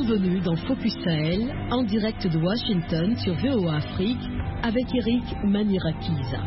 Bienvenue dans Focus Sahel, en direct de Washington sur VOA Afrique, avec Eric Manirakiza.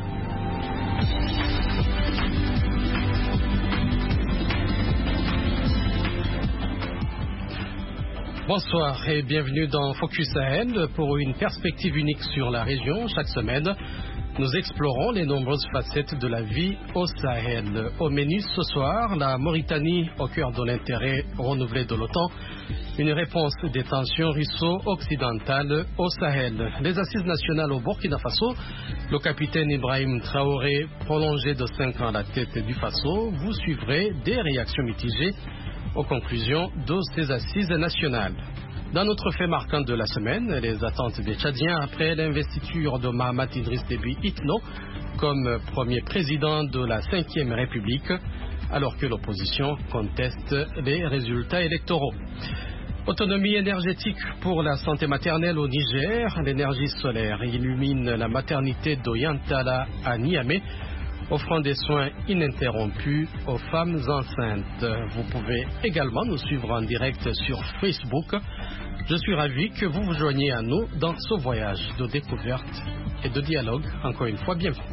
Bonsoir et bienvenue dans Focus Sahel pour une perspective unique sur la région. Chaque semaine, nous explorons les nombreuses facettes de la vie au Sahel. Au menu ce soir, la Mauritanie au cœur de l'intérêt renouvelé de l'OTAN, une réponse des tensions russo-occidentales au Sahel. Les assises nationales au Burkina Faso, le capitaine Ibrahim Traoré prolongé de 5 ans à la tête du Faso. Vous suivrez des réactions mitigées aux conclusions de ces assises nationales. Dans notre fait marquant de la semaine, les attentes des Tchadiens après l'investiture de Mahamat Idriss Déby Itno comme premier président de la 5e République, alors que l'opposition conteste les résultats électoraux. Autonomie énergétique pour la santé maternelle au Niger. L'énergie solaire illumine la maternité d'Oyantala à Niamey, offrant des soins ininterrompus aux femmes enceintes. Vous pouvez également nous suivre en direct sur Facebook. Je suis ravi que vous vous joigniez à nous dans ce voyage de découverte et de dialogue. Encore une fois, bienvenue.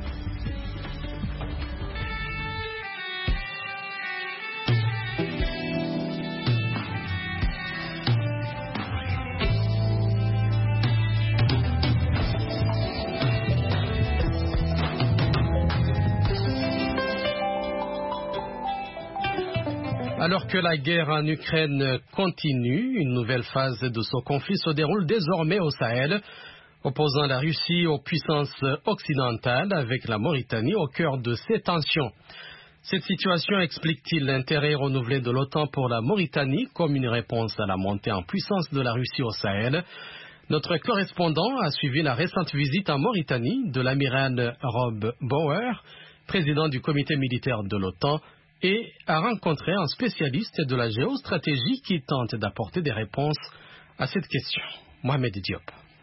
Alors que la guerre en Ukraine continue, une nouvelle phase de ce conflit se déroule désormais au Sahel, opposant la Russie aux puissances occidentales avec la Mauritanie au cœur de ces tensions. Cette situation explique-t-il l'intérêt renouvelé de l'OTAN pour la Mauritanie comme une réponse à la montée en puissance de la Russie au Sahel? Notre correspondant a suivi la récente visite en Mauritanie de l'amiral Rob Bauer, président du comité militaire de l'OTAN, et a rencontré un spécialiste de la géostratégie qui tente d'apporter des réponses à cette question. Mohamed Diop.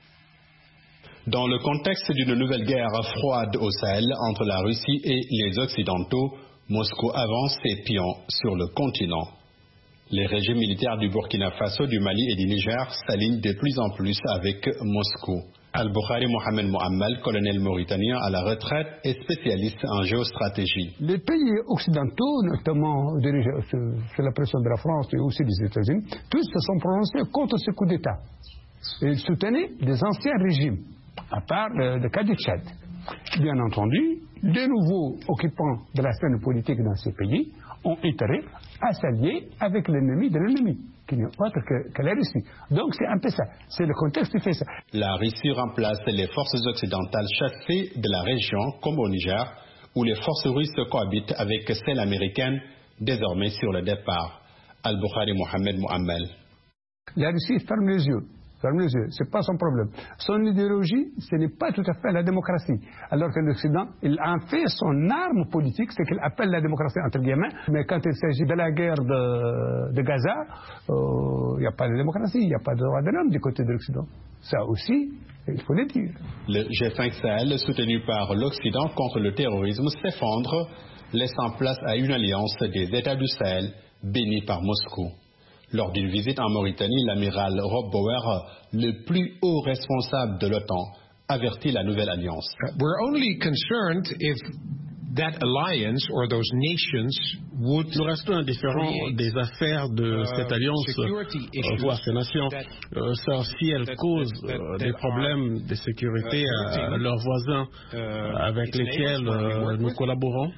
Dans le contexte d'une nouvelle guerre froide au Sahel entre la Russie et les Occidentaux, Moscou avance ses pions sur le continent. Les régimes militaires du Burkina Faso, du Mali et du Niger s'alignent de plus en plus avec Moscou. Al-Bukhari Mohamed Mouammal, colonel mauritanien à la retraite et spécialiste en géostratégie. Les pays occidentaux, notamment dirigés sous la pression de la France et aussi des États-Unis, tous se sont prononcés contre ce coup d'État. Ils soutenaient les anciens régimes, à part le cas du Tchad. Bien entendu, les nouveaux occupants de la scène politique dans ces pays ont intérêt à s'allier avec l'ennemi de l'ennemi, qui n'est autre que la Russie. Donc c'est un peu ça, c'est le contexte qui fait ça. La Russie remplace les forces occidentales chassées de la région, comme au Niger, où les forces russes cohabitent avec celles américaines, désormais sur le départ. Al-Bukhari Mohamed Mouammal. La Russie ferme les yeux. C'est pas son problème. Son idéologie, ce n'est pas tout à fait la démocratie. Alors que l'Occident, il a fait son arme politique, c'est qu'il appelle la démocratie entre guillemets. Mais quand il s'agit de la guerre de Gaza, il n'y a pas de démocratie, il n'y a pas de droit de l'homme du côté de l'Occident. Ça aussi, il faut le dire. Le G5 Sahel, soutenu par l'Occident contre le terrorisme, s'effondre, laissant place à une alliance des États du Sahel, bénie par Moscou. Lors d'une visite en Mauritanie, l'amiral Rob Bauer, le plus haut responsable de l'OTAN, avertit la nouvelle alliance. We're only concerned if that alliance or those nations would. Nous restons indifférents des affaires de cette alliance, voire ces nations, si elles causent des problèmes de sécurité à leurs voisins avec lesquels nous collaborons.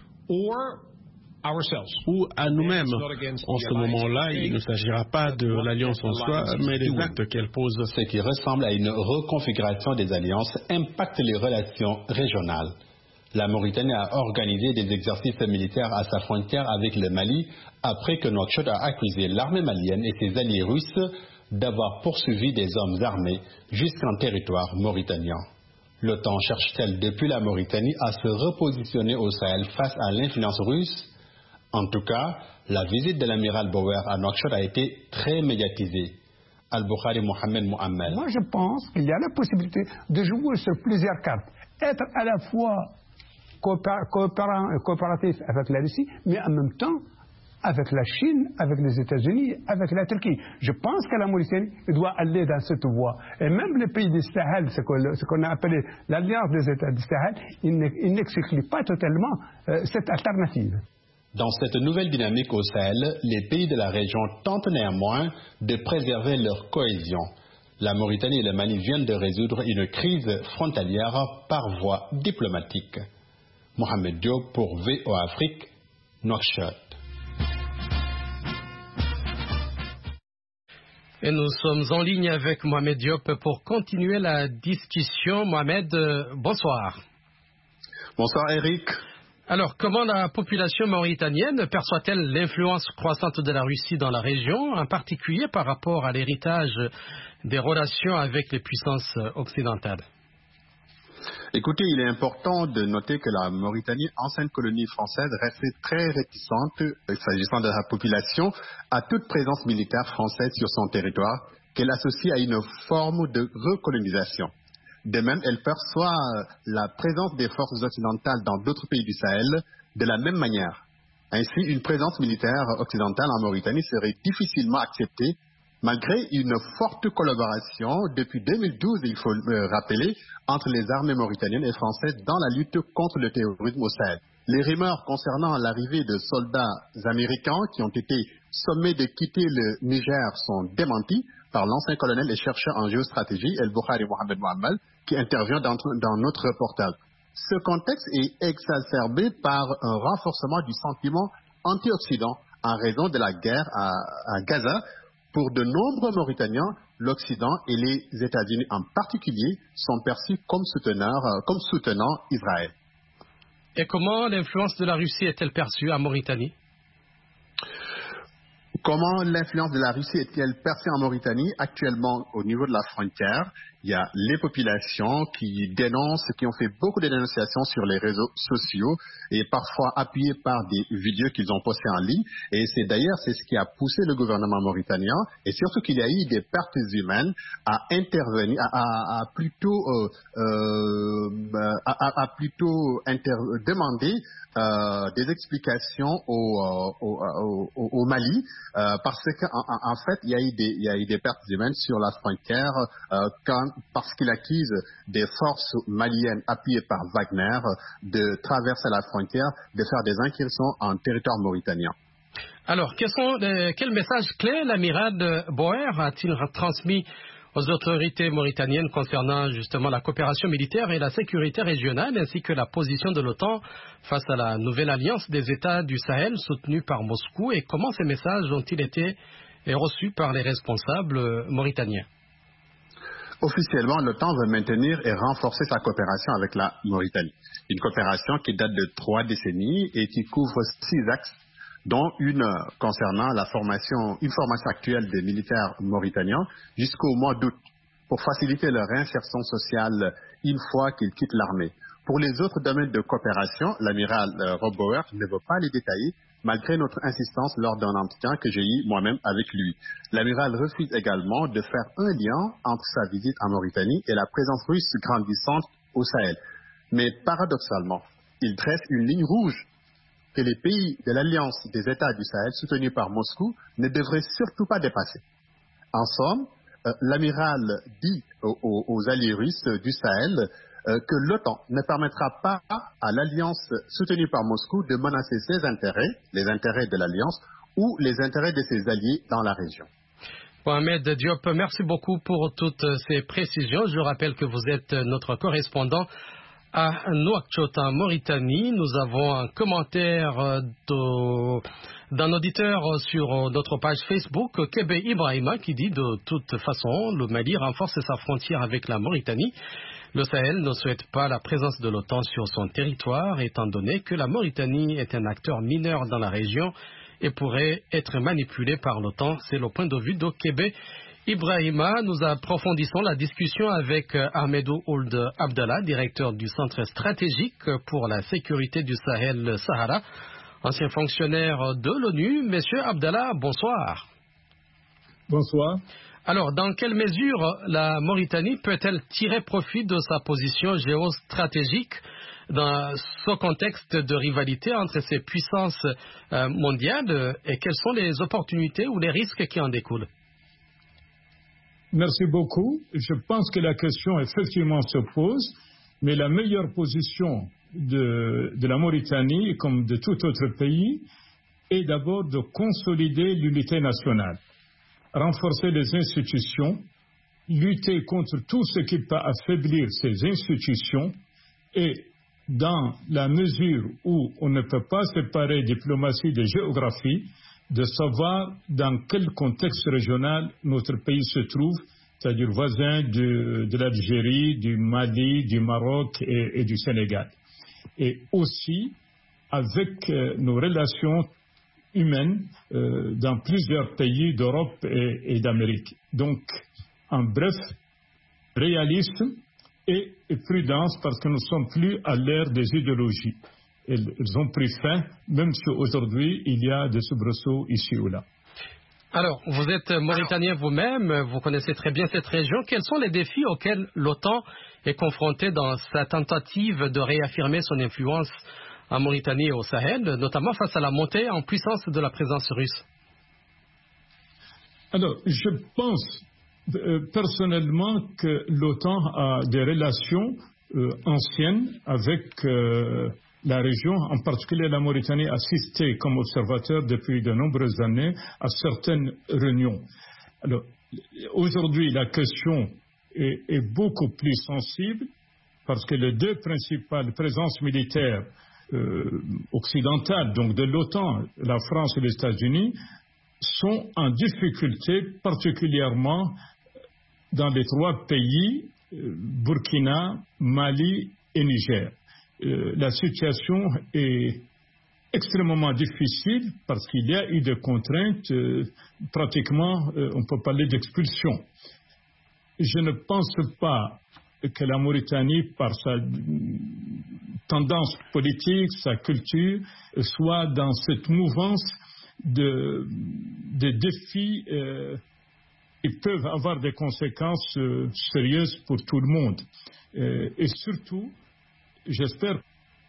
Ou à nous-mêmes. En ce moment-là, il ne s'agira pas de l'alliance en soi, mais des actes qu'elle pose. Ce qui ressemble à une reconfiguration des alliances impacte les relations régionales. La Mauritanie a organisé des exercices militaires à sa frontière avec le Mali après que Nouakchott a accusé l'armée malienne et ses alliés russes d'avoir poursuivi des hommes armés jusqu'en territoire mauritanien. L'OTAN cherche-t-elle depuis la Mauritanie à se repositionner au Sahel face à l'influence russe? En tout cas, la visite de l'amiral Bauer à Nouakchott a été très médiatisée. Al-Bukhari Mohamed Mouammal. Moi, je pense qu'il y a la possibilité de jouer sur plusieurs cartes. Être à la fois coopératif avec la Russie, mais en même temps avec la Chine, avec les États-Unis, avec la Turquie. Je pense que la Mauritanie doit aller dans cette voie. Et même les pays du Sahel, ce qu'on a appelé l'Alliance des États du Sahel, ils n'excluent pas totalement cette alternative. Dans cette nouvelle dynamique au Sahel, les pays de la région tentent néanmoins de préserver leur cohésion. La Mauritanie et le Mali viennent de résoudre une crise frontalière par voie diplomatique. Mohamed Diop pour VOA Afrique, Nouakchott. Et nous sommes en ligne avec Mohamed Diop pour continuer la discussion. Mohamed, bonsoir. Bonsoir Eric. Alors, comment la population mauritanienne perçoit-elle l'influence croissante de la Russie dans la région, en particulier par rapport à l'héritage des relations avec les puissances occidentales? Écoutez, il est important de noter que la Mauritanie, ancienne colonie française, restait très réticente, s'agissant de la population, à toute présence militaire française sur son territoire, qu'elle associe à une forme de recolonisation. De même, elle perçoit la présence des forces occidentales dans d'autres pays du Sahel de la même manière. Ainsi, une présence militaire occidentale en Mauritanie serait difficilement acceptée malgré une forte collaboration depuis 2012, il faut le rappeler, entre les armées mauritaniennes et françaises dans la lutte contre le terrorisme au Sahel. Les rumeurs concernant l'arrivée de soldats américains qui ont été sommés de quitter le Niger sont démenties par l'ancien colonel et chercheur en géostratégie El-Bukhari Mohamed Mohamed, qui intervient dans notre reportage. Ce contexte est exacerbé par un renforcement du sentiment anti-Occident en raison de la guerre à Gaza. Pour de nombreux Mauritaniens, l'Occident et les États-Unis en particulier sont perçus comme soutenant Israël. Et comment l'influence de la Russie est-elle perçue en Mauritanie? Comment l'influence de la Russie est-elle perçue en Mauritanie? Actuellement, au niveau de la frontière, il y a les populations qui dénoncent, qui ont fait beaucoup de dénonciations sur les réseaux sociaux et parfois appuyées par des vidéos qu'ils ont postées en ligne. Et c'est d'ailleurs ce qui a poussé le gouvernement mauritanien, et surtout qu'il y a eu des pertes humaines, à intervenir, à plutôt demander des explications au Mali, parce qu'en fait, il y a eu des pertes humaines sur la frontière parce qu'il accuse des forces maliennes appuyées par Wagner de traverser la frontière, de faire des incursions en territoire mauritanien. Alors, quel message clé l'amiral Boer a-t-il transmis aux autorités mauritaniennes concernant justement la coopération militaire et la sécurité régionale, ainsi que la position de l'OTAN face à la nouvelle alliance des États du Sahel soutenue par Moscou, et comment ces messages ont-ils été reçus par les responsables mauritaniens? Officiellement, l'OTAN veut maintenir et renforcer sa coopération avec la Mauritanie. Une coopération qui date de 3 décennies et qui couvre 6 axes, dont une concernant une formation actuelle des militaires mauritaniens jusqu'au mois d'août, pour faciliter leur réinsertion sociale une fois qu'ils quittent l'armée. Pour les autres domaines de coopération, l'amiral Rob Bauer ne veut pas les détailler, malgré notre insistance lors d'un entretien que j'ai eu moi-même avec lui. L'amiral refuse également de faire un lien entre sa visite en Mauritanie et la présence russe grandissante au Sahel. Mais paradoxalement, il dresse une ligne rouge que les pays de l'Alliance des États du Sahel, soutenus par Moscou, ne devraient surtout pas dépasser. En somme, l'amiral dit aux alliés russes du Sahel que l'OTAN ne permettra pas à l'Alliance soutenue par Moscou de menacer ses intérêts, les intérêts de l'Alliance, ou les intérêts de ses alliés dans la région. Mohamed Diop, merci beaucoup pour toutes ces précisions. Je rappelle que vous êtes notre correspondant à Nouakchott, en Mauritanie. Nous avons un commentaire d'un auditeur sur notre page Facebook, Kebe Ibrahima, qui dit de toute façon, le Mali renforce sa frontière avec la Mauritanie. Le Sahel ne souhaite pas la présence de l'OTAN sur son territoire, étant donné que la Mauritanie est un acteur mineur dans la région et pourrait être manipulé par l'OTAN. C'est le point de vue de Kebe Ibrahima. Nous approfondissons la discussion avec Ahmedou Ould Abdallah, directeur du Centre stratégique pour la sécurité du Sahel-Sahara, ancien fonctionnaire de l'ONU. Monsieur Abdallah, bonsoir. Bonsoir. Alors, dans quelle mesure la Mauritanie peut-elle tirer profit de sa position géostratégique dans ce contexte de rivalité entre ces puissances mondiales et quelles sont les opportunités ou les risques qui en découlent? Merci beaucoup. Je pense que la question effectivement se pose, mais la meilleure position de la Mauritanie, comme de tout autre pays, est d'abord de consolider l'unité nationale, renforcer les institutions, lutter contre tout ce qui peut affaiblir ces institutions et dans la mesure où on ne peut pas séparer diplomatie de géographie, de savoir dans quel contexte régional notre pays se trouve, c'est-à-dire voisin de l'Algérie, du Mali, du Maroc et du Sénégal. Et aussi avec nos relations humaines dans plusieurs pays d'Europe et d'Amérique. Donc, en bref, réalisme et prudence parce que nous ne sommes plus à l'ère des idéologies. Elles ont pris fin, même si aujourd'hui il y a des soubresauts ici ou là. Alors, vous êtes Mauritanien vous-même, vous connaissez très bien cette région. Quels sont les défis auxquels l'OTAN est confrontée dans sa tentative de réaffirmer son influence en Mauritanie et au Sahel, notamment face à la montée en puissance de la présence russe? Alors, je pense personnellement que l'OTAN a des relations anciennes avec la région, en particulier la Mauritanie, assistée comme observateur depuis de nombreuses années à certaines réunions. Alors, aujourd'hui, la question est beaucoup plus sensible parce que les deux principales présences militaires occidentales, donc de l'OTAN, la France et les États-Unis, sont en difficulté, particulièrement dans les trois pays, Burkina, Mali et Niger. La situation est extrêmement difficile parce qu'il y a eu des contraintes, pratiquement, on peut parler d'expulsion. Je ne pense pas que la Mauritanie, par sa tendance politique, sa culture, soit dans cette mouvance de défis qui peuvent avoir des conséquences sérieuses pour tout le monde. Et surtout, j'espère,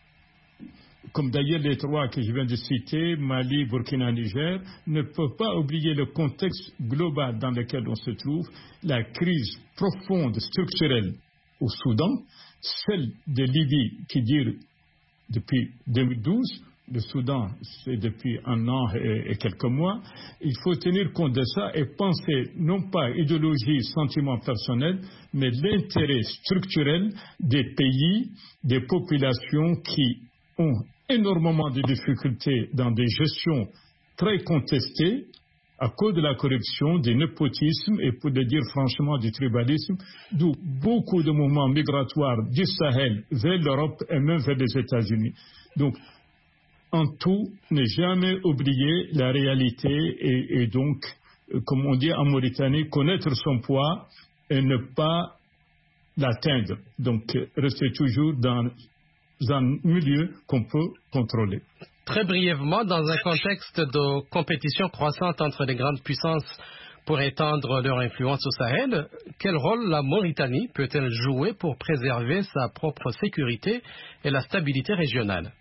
comme d'ailleurs les trois que je viens de citer, Mali, Burkina, Niger, ne peuvent pas oublier le contexte global dans lequel on se trouve, la crise profonde, structurelle au Soudan, celle de Libye qui dure depuis 2012, le Soudan, c'est depuis 1 an et quelques mois. Il faut tenir compte de ça et penser non pas idéologie, sentiment personnel, mais l'intérêt structurel des pays, des populations qui ont énormément de difficultés dans des gestions très contestées à cause de la corruption, du népotisme et, pour le dire franchement, du tribalisme, d'où beaucoup de mouvements migratoires du Sahel vers l'Europe et même vers les États-Unis. Donc, en tout, ne jamais oublier la réalité et donc, comme on dit en Mauritanie, connaître son poids et ne pas l'atteindre. Donc, rester toujours dans un milieu qu'on peut contrôler. Très brièvement, dans un contexte de compétition croissante entre les grandes puissances pour étendre leur influence au Sahel, quel rôle la Mauritanie peut-elle jouer pour préserver sa propre sécurité et la stabilité régionale?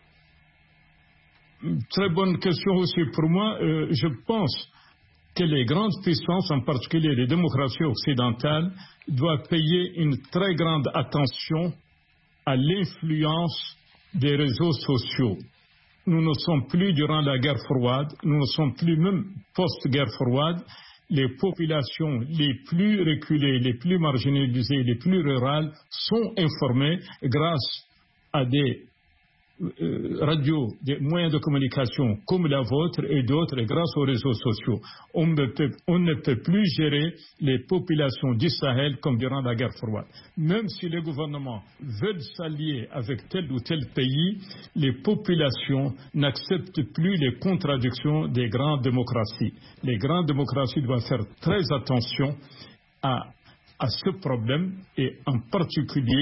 Très bonne question aussi pour moi. Je pense que les grandes puissances, en particulier les démocraties occidentales, doivent payer une très grande attention à l'influence des réseaux sociaux. Nous ne sommes plus durant la guerre froide, nous ne sommes plus même post-guerre froide. Les populations les plus reculées, les plus marginalisées, les plus rurales sont informées grâce à des radios, des moyens de communication comme la vôtre et d'autres, et grâce aux réseaux sociaux. On ne peut plus gérer les populations du Sahel comme durant la guerre froide. Même si les gouvernements veulent s'allier avec tel ou tel pays, les populations n'acceptent plus les contradictions des grandes démocraties. Les grandes démocraties doivent faire très attention à ce problème et en particulier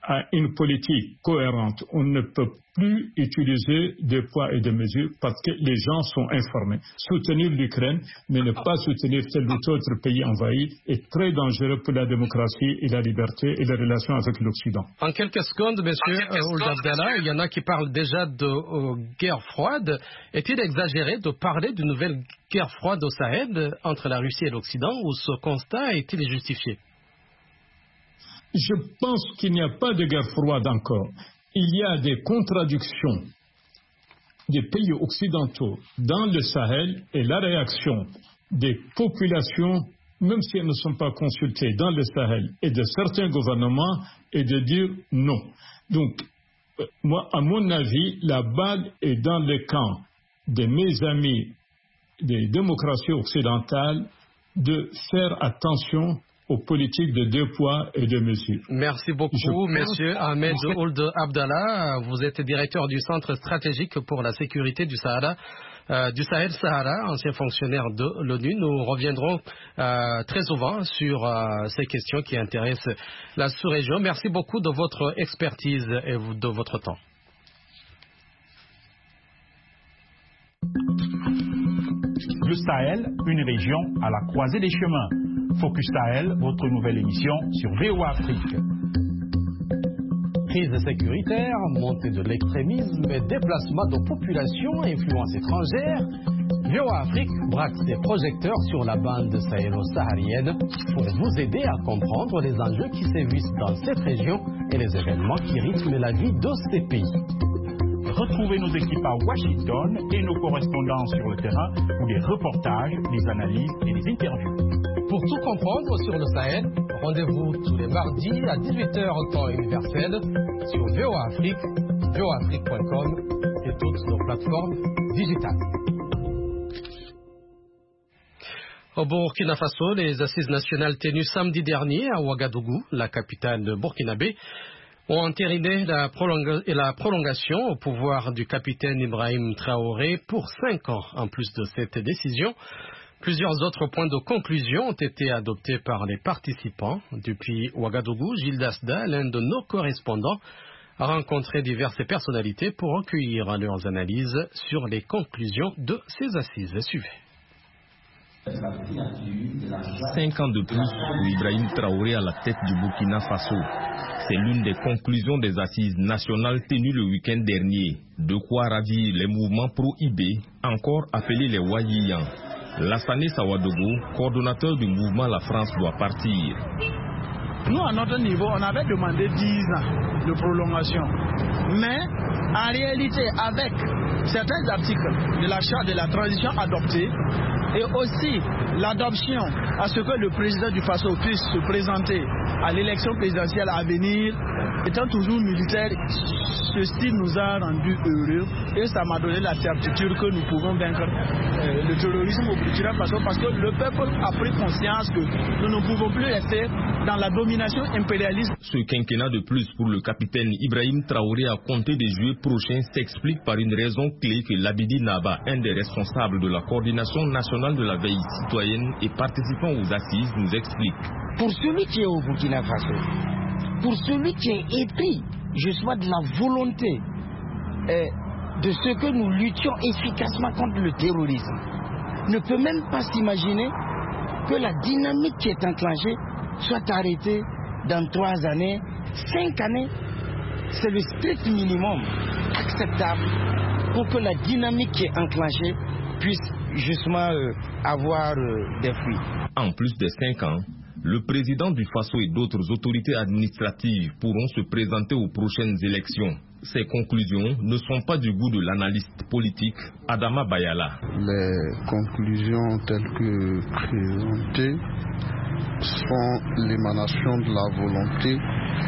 à une politique cohérente. On ne peut plus utiliser des poids et des mesures parce que les gens sont informés. Soutenir l'Ukraine, mais ne pas soutenir tel ou tel autre pays envahi est très dangereux pour la démocratie et la liberté et les relations avec l'Occident. En quelques secondes, monsieur Ould Abdallah, il y en a qui parlent déjà de guerre froide. Est-il exagéré de parler d'une nouvelle guerre froide au Sahel entre la Russie et l'Occident, ou ce constat est-il justifié? Je pense qu'il n'y a pas de guerre froide encore. Il y a des contradictions des pays occidentaux dans le Sahel et la réaction des populations, même si elles ne sont pas consultées dans le Sahel, et de certains gouvernements, est de dire non. Donc, moi, à mon avis, la balle est dans le camp de mes amis des démocraties occidentales de faire attention aux politiques de deux poids et deux mesures. Merci beaucoup, monsieur Ahmed Ould Abdallah. Vous êtes directeur du Centre stratégique pour la sécurité du Sahel-Sahara, ancien fonctionnaire de l'ONU. Nous reviendrons très souvent sur ces questions qui intéressent la sous-région. Merci beaucoup de votre expertise et de votre temps. Le Sahel, une région à la croisée des chemins. Focus Sahel, votre nouvelle émission sur VOA Afrique. Crise sécuritaire, montée de l'extrémisme, déplacement de populations, influence étrangère. VOA Afrique braque ses projecteurs sur la bande sahélo-saharienne pour vous aider à comprendre les enjeux qui sévissent dans cette région et les événements qui rythment la vie de ces pays. Retrouvez nos équipes à Washington et nos correspondants sur le terrain pour des reportages, des analyses et des interviews. Pour tout comprendre sur le Sahel, rendez-vous tous les mardis à 18h au temps universel sur VOA Afrique, voaafrique.com et toutes nos plateformes digitales. Au Burkina Faso, les assises nationales tenues samedi dernier à Ouagadougou, la capitale burkinabé, ont entériné la prolongation au pouvoir du capitaine Ibrahim Traoré pour 5 ans. En plus de cette décision, plusieurs autres points de conclusion ont été adoptés par les participants. Depuis Ouagadougou, Gilles Dasda, l'un de nos correspondants, a rencontré diverses personnalités pour recueillir leurs analyses sur les conclusions de ces assises. Suivez. 5 ans de plus pour Ibrahim Traoré à la tête du Burkina Faso. C'est l'une des conclusions des assises nationales tenues le week-end dernier. De quoi ravir les mouvements pro-IB, encore appelés les Wayiyans. Lassane Sawadogo, coordonnateur du mouvement La France doit partir. Nous, à notre niveau, on avait demandé 10 ans de prolongation. Mais, en réalité, avec certains articles de la charte de la transition adoptée, et aussi l'adoption à ce que le président du Faso puisse se présenter à l'élection présidentielle à venir, étant toujours militaire, ceci nous a rendu heureux et ça m'a donné la certitude que nous pouvons vaincre le terrorisme au Burkina Faso, parce que le peuple a pris conscience que nous ne pouvons plus rester dans la domination impérialiste. Ce quinquennat de plus pour le capitaine Ibrahim Traoré à compter des juillet prochains s'explique par une raison clé que Labidi Naba, un des responsables de la coordination nationale de la veille citoyenne et participant aux assises, nous explique. Pour celui qui est au Burkina Faso, pour celui qui est épris justement de la volonté de ce que nous luttions efficacement contre le terrorisme, ne peut même pas s'imaginer que la dynamique qui est enclenchée soit arrêtée dans 3 années, 5 années. C'est le strict minimum acceptable pour que la dynamique qui est enclenchée puisse justement avoir des fruits. En plus des 5 ans, le président du Faso et d'autres autorités administratives pourront se présenter aux prochaines élections. Ces conclusions ne sont pas du goût de l'analyste politique Adama Bayala. Les conclusions telles que présentées sont l'émanation de la volonté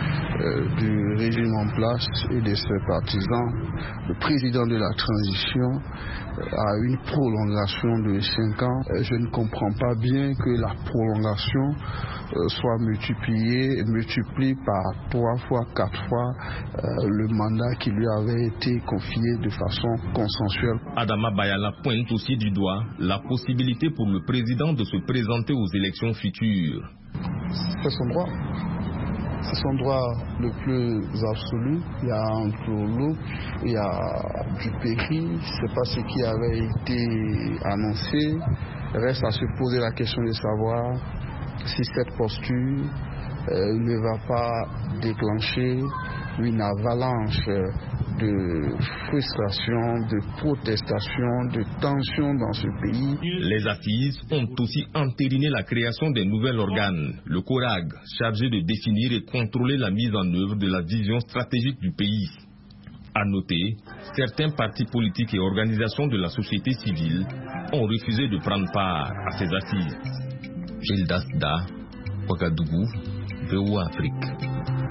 du régime en place et de ses partisans. Le président de la transition a une prolongation de 5 ans. Je ne comprends pas bien que la prolongation soit multipliée par 3 fois, 4 fois le mandat qui lui avait été confié de façon consensuelle. Adama Bayala pointe aussi du doigt la possibilité pour le président de se présenter aux élections futures. C'est son droit. C'est son droit le plus absolu. Il y a un prolo, il y a du péri, c'est pas ce qui avait été annoncé. Reste à se poser la question de savoir si cette posture ne va pas déclencher une avalanche de frustration, de protestation, de tension dans ce pays. Les assises ont aussi entériné la création d'un nouvel organe, le CORAG, chargé de définir et contrôler la mise en œuvre de la vision stratégique du pays. À noter, certains partis politiques et organisations de la société civile ont refusé de prendre part à ces assises. Gildas Da, Ouagadougou, VOA Afrique.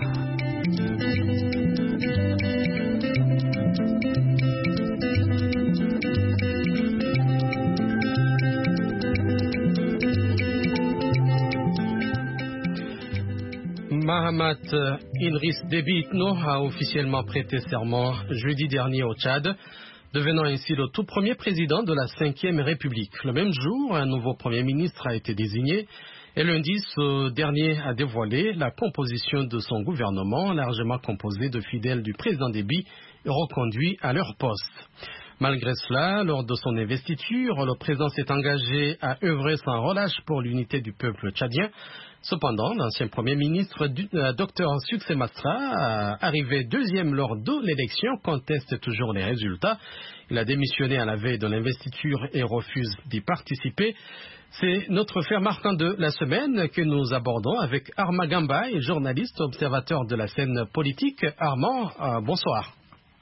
Mahamat Idriss Déby Itno a officiellement prêté serment jeudi dernier au Tchad, devenant ainsi le tout premier président de la 5e République. Le même jour, un nouveau Premier ministre a été désigné et lundi, ce dernier a dévoilé la composition de son gouvernement, largement composé de fidèles du président Déby, reconduits à leur poste. Malgré cela, lors de son investiture, le président s'est engagé à œuvrer sans relâche pour l'unité du peuple tchadien. Cependant, l'ancien Premier ministre, Dr Succé Masra, arrivé deuxième lors de l'élection, conteste toujours les résultats. Il a démissionné à la veille de l'investiture et refuse d'y participer. C'est notre fait marquant de la semaine que nous abordons avec Arma Gambay, journaliste, observateur de la scène politique. Armand, bonsoir.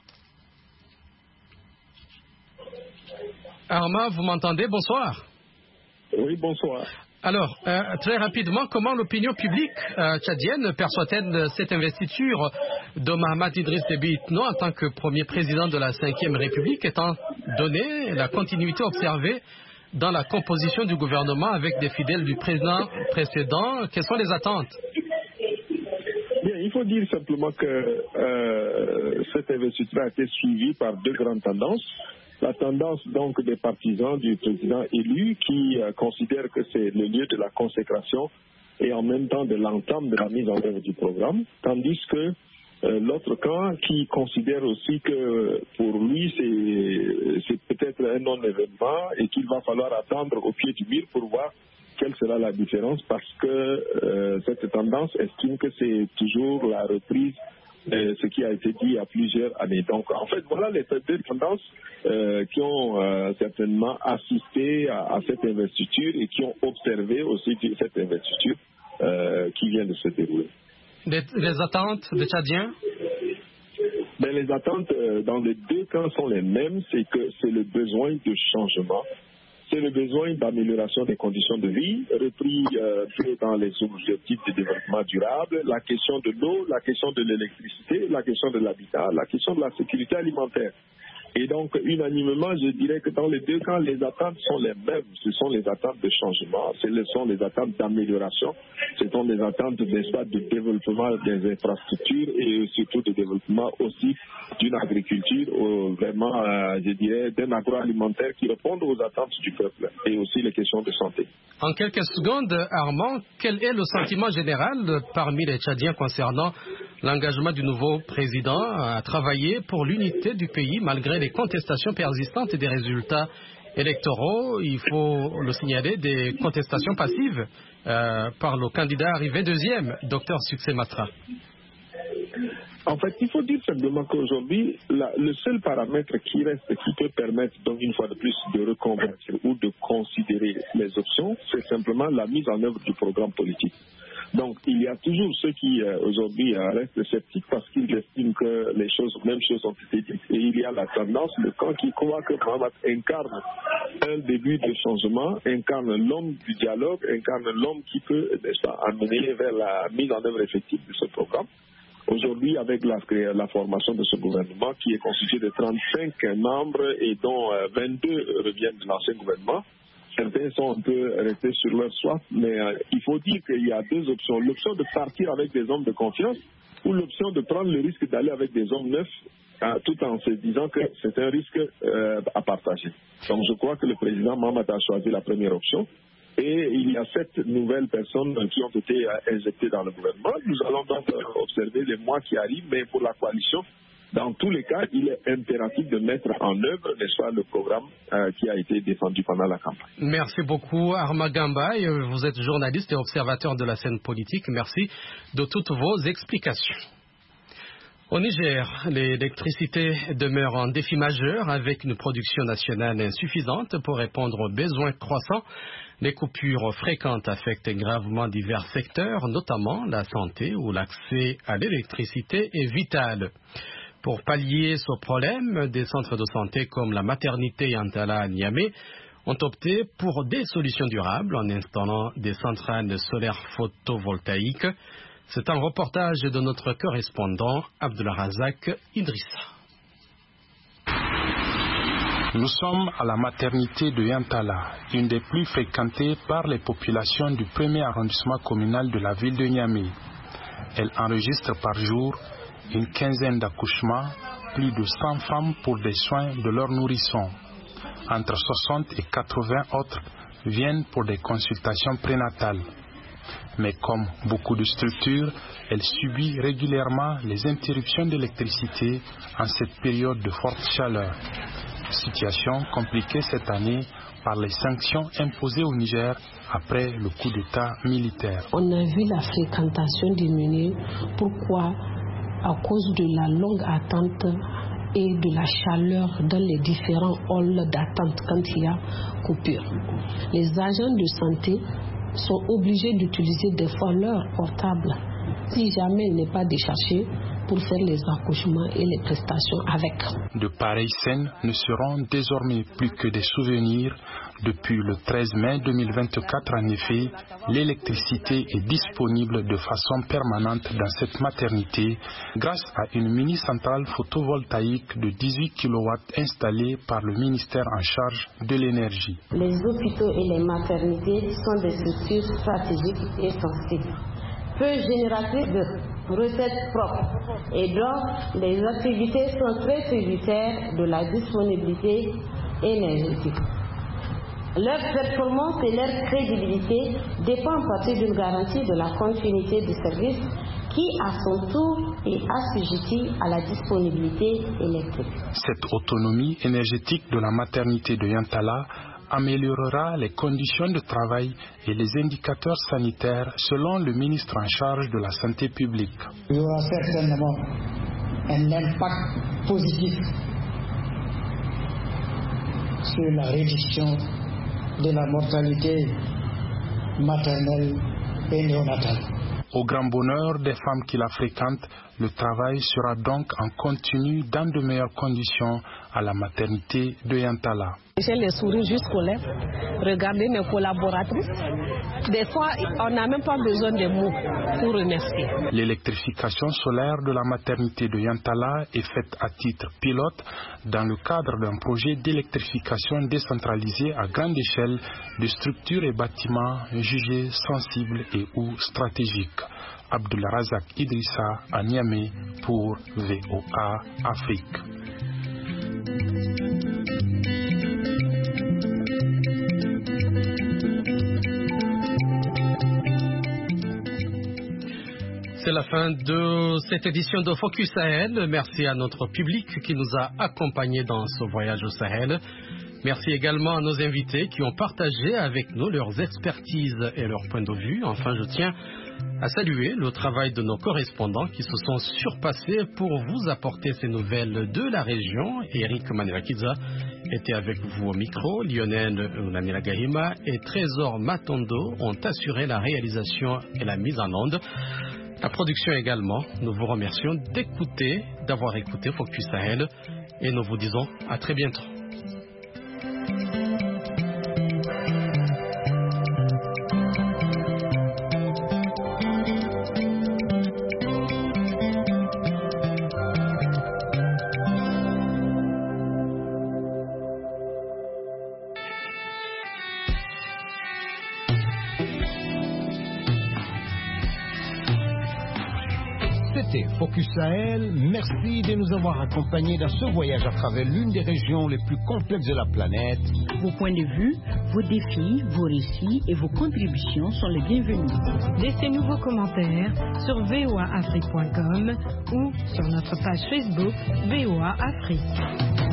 Arma, vous m'entendez? Bonsoir. Oui, bonsoir. Alors, très rapidement, comment l'opinion publique tchadienne perçoit-elle cette investiture de Mahamat Idriss Déby Itno en tant que premier président de la 5e République, étant donné la continuité observée dans la composition du gouvernement avec des fidèles du président précédent? Quelles sont les attentes? Bien, il faut dire simplement que cette investiture a été suivie par deux grandes tendances. La tendance donc des partisans du président élu qui considèrent que c'est le lieu de la consécration et en même temps de l'entame de la mise en œuvre du programme, tandis que l'autre camp qui considère aussi que pour lui c'est peut-être un non-événement et qu'il va falloir attendre au pied du mur pour voir quelle sera la différence, parce que cette tendance estime que c'est toujours la reprise ce qui a été dit il y a plusieurs années. Donc, en fait, voilà les deux tendances qui ont certainement assisté à cette investiture et qui ont observé aussi cette investiture qui vient de se dérouler. Les attentes des Tchadiens? Ben, les attentes dans les deux camps sont les mêmes, c'est que c'est le besoin de changement. C'est le besoin d'amélioration des conditions de vie, repris dans les objectifs de développement durable, la question de l'eau, la question de l'électricité, la question de l'habitat, la question de la sécurité alimentaire. Et donc, unanimement, je dirais que dans les deux camps, les attentes sont les mêmes. Ce sont les attentes de changement, ce sont les attentes d'amélioration, ce sont les attentes de développement des infrastructures et surtout de développement aussi d'une agriculture, vraiment, je dirais, d'un agroalimentaire qui répond aux attentes du peuple et aussi les questions de santé. En quelques secondes, Armand, quel est le sentiment général parmi les Tchadiens concernant l'engagement du nouveau président à travailler pour l'unité du pays malgré les contestations persistantes des résultats électoraux? Il faut le signaler, des contestations passives par le candidat arrivé deuxième, Dr Succé Masra. En fait, il faut dire simplement qu'aujourd'hui, le seul paramètre qui reste, qui peut permettre, donc une fois de plus, de reconvertir ou de considérer les options, c'est simplement la mise en œuvre du programme politique. Donc, il y a toujours ceux qui, aujourd'hui, restent sceptiques parce qu'ils estiment que les mêmes choses ont été dites. Et il y a la tendance, le camp qui croit que Mahamat incarne un début de changement, incarne l'homme du dialogue, incarne l'homme qui peut, amener vers la mise en œuvre effective de ce programme. Aujourd'hui, avec la formation de ce gouvernement qui est constitué de 35 membres et dont 22 reviennent de l'ancien gouvernement, certains sont un peu restés sur leur soif, mais il faut dire qu'il y a deux options. L'option de partir avec des hommes de confiance ou l'option de prendre le risque d'aller avec des hommes neufs, tout en se disant que c'est un risque à partager. Donc je crois que le président Mahamat a choisi la première option. et il y a 7 nouvelles personnes qui ont été injectées dans le gouvernement. Nous allons donc observer les mois qui arrivent, mais pour la coalition, dans tous les cas, il est impératif de mettre en œuvre, n'est-ce pas, le programme qui a été défendu pendant la campagne. Merci beaucoup, Arma Gambay. Vous êtes journaliste et observateur de la scène politique. Merci de toutes vos explications. Au Niger, l'électricité demeure un défi majeur avec une production nationale insuffisante pour répondre aux besoins croissants. Les coupures fréquentes affectent gravement divers secteurs, notamment la santé où l'accès à l'électricité est vital. Pour pallier ce problème, des centres de santé comme la maternité Yantala à Niamey ont opté pour des solutions durables en installant des centrales solaires photovoltaïques. C'est un reportage de notre correspondant Abdulrazak Idrissa. Nous sommes à la maternité de Yantala, une des plus fréquentées par les populations du premier arrondissement communal de la ville de Niamey. Elle enregistre par jour une quinzaine d'accouchements, plus de 100 femmes pour des soins de leurs nourrissons. Entre 60 et 80 autres viennent pour des consultations prénatales. Mais comme beaucoup de structures, elle subit régulièrement les interruptions d'électricité en cette période de forte chaleur. Situation compliquée cette année par les sanctions imposées au Niger après le coup d'État militaire. On a vu la fréquentation diminuer. Pourquoi ? À cause de la longue attente et de la chaleur dans les différents halls d'attente quand il y a coupure. Les agents de santé sont obligés d'utiliser des fois leur portable si jamais il n'est pas déchargé pour faire les accouchements et les prestations avec. De pareilles scènes ne seront désormais plus que des souvenirs. Depuis le 13 mai 2024, en effet, l'électricité est disponible de façon permanente dans cette maternité grâce à une mini-centrale photovoltaïque de 18 kW installée par le ministère en charge de l'énergie. Les hôpitaux et les maternités sont des structures stratégiques et sensibles, peu génératrices de recettes propres et donc les activités sont très tributaires de la disponibilité énergétique. Leur performance et leur crédibilité dépendent en partie d'une garantie de la continuité du service qui, à son tour, est assujetti à la disponibilité électrique. Cette autonomie énergétique de la maternité de Yantala améliorera les conditions de travail et les indicateurs sanitaires selon le ministre en charge de la santé publique. Il y aura certainement un impact positif sur la réduction de la mortalité maternelle et néonatale. Au grand bonheur des femmes qui la fréquentent, le travail sera donc en continu dans de meilleures conditions à la maternité de Yantala. J'ai les sourires jusqu'aux lèvres. Regardez mes collaboratrices. Des fois, on n'a même pas besoin de mots pour remercier. L'électrification solaire de la maternité de Yantala est faite à titre pilote dans le cadre d'un projet d'électrification décentralisée à grande échelle de structures et bâtiments jugés sensibles et ou stratégiques. Abdulrazak Idrissa à Niamey pour VOA Afrique. C'est la fin de cette édition de Focus Sahel. Merci à notre public qui nous a accompagnés dans ce voyage au Sahel. Merci également à nos invités qui ont partagé avec nous leurs expertises et leurs points de vue. Enfin, je tiens à saluer le travail de nos correspondants qui se sont surpassés pour vous apporter ces nouvelles de la région. Eric Manirakiza était avec vous au micro. Lionel Unanilagahima et Trésor Matondo ont assuré la réalisation et la mise en onde. La production également. Nous vous remercions d'avoir écouté Focus Sahel et nous vous disons à très bientôt. C'était Focus Sahel. Merci de nous avoir accompagnés dans ce voyage à travers l'une des régions les plus complexes de la planète. Vos points de vue, vos défis, vos récits et vos contributions sont les bienvenus. Laissez-nous vos commentaires sur voaafrique.com ou sur notre page Facebook VOA Afrique.